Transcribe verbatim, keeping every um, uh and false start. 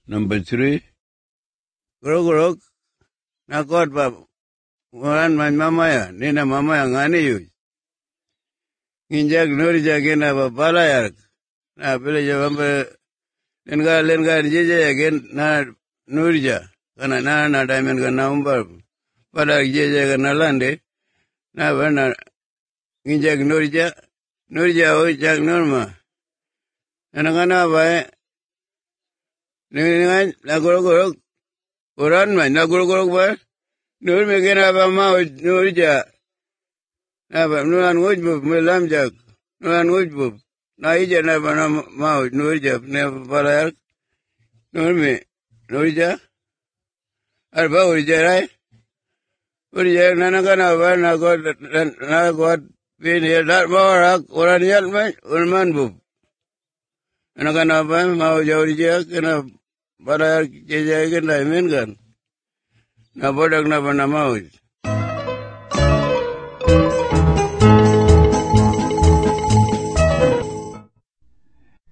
Number three, guru guru, na kot pa, waran man mamaya, nina mamaya ngani yu. Injak nuri jagen na pa pala yak, na pila jawampa, lenga lenga jeje jagen na nuri ja, kana na na diamond kana umbar, pala jeje kana lande, na bana, injak nuri ja, nuri ja ho jak norma. Ana kana ba, nina na guru guru, Quran man na guru guru ba, nur me kena ba ma nur ja, na ba nuran nguj bu melam jak, nuran nguj bu, na ija na ba na ma nur ja ne balayar, nur me nur ja, arba ur ja rai, ur ja na na kana ba na god na god bin ya dar ba rak Quran yal man urman bu, na kana ba ma ja ur ja kana balayar je ja kana men kan. Na bodak na ba na mau.